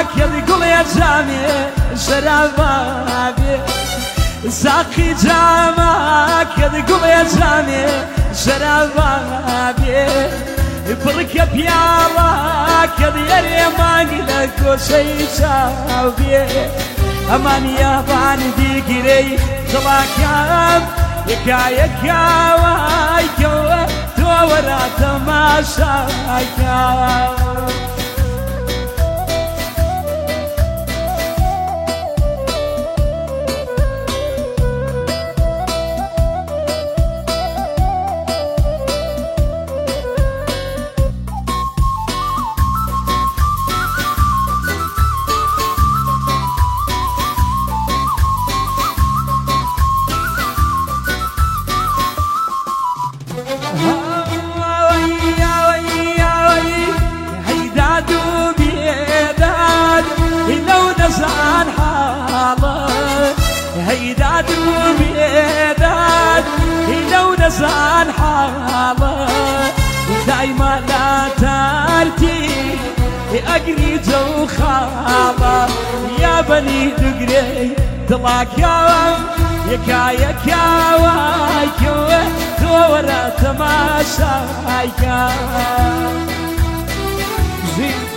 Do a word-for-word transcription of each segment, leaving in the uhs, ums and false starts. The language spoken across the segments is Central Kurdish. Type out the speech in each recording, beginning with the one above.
تقول يا جامي شرابي ساقي جامك تقول يا جامي شرابي بركة بيالك يا ريمان لك وشي شابي أمان يا بان ديقري طلاكام يكا يكا وايكا تورا تماشاكا هيداد وبيداد لو نزعل حاله دايما لا ترتي أقري جو خاله يا بني دقري طلاك يا يكا يكا وايكا دورة تماشايكا زين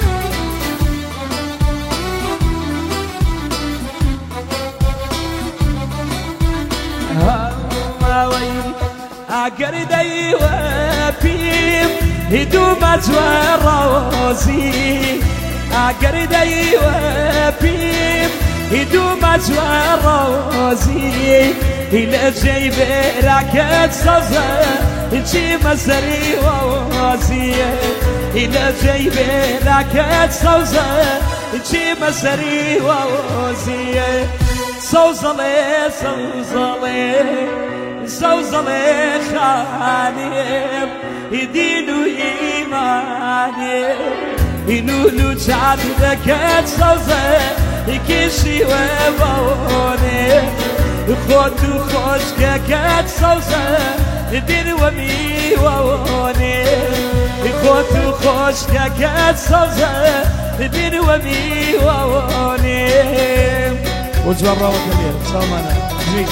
أقردي وبيم هدومت وروزي أقردي وبيم هدومت وروزي إلى جيب راكت صزة جي مسري ووزي إلى جيب راكت صزة جي مسري ووزي صوزلي صوزلي صوزلي خانم يدينو إيماني ينولو جاد لكت صوزة يكشي وبوني خودو خوش كت صوزة يدين ومي ووني خودو خوش كت صوزة يدين ومي ووني وجه الروض كبير سلامنا جي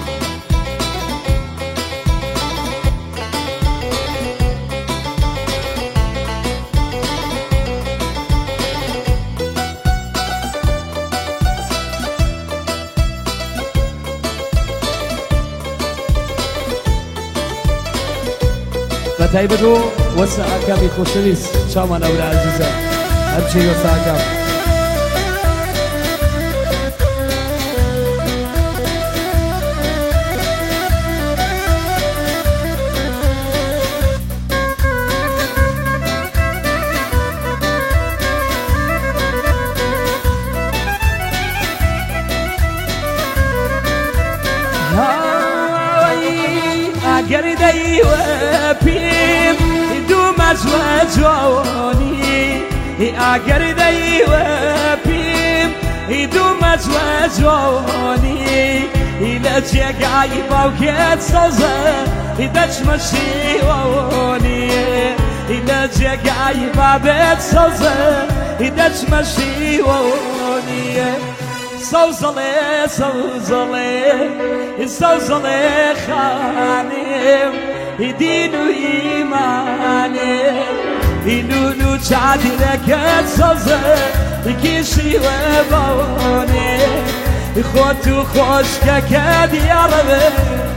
فتايبدو وسع كابي خوشويس شامان أولى عزيزة أبشي وسع كابي أقردي وبيم يدوم أزواجوني أقردي وبيم يدوم أزواجوني إلى جايبة وكيت صوزة إذا تمشي ووني إلى جايبة بيت صوزة إذا تمشي ووني صوزلي صوزلي صوزلي خانم يدينو إيماني ينولو جادي لكت صوزة يكيشي وبوني خوتو خوش ككاد يا ربي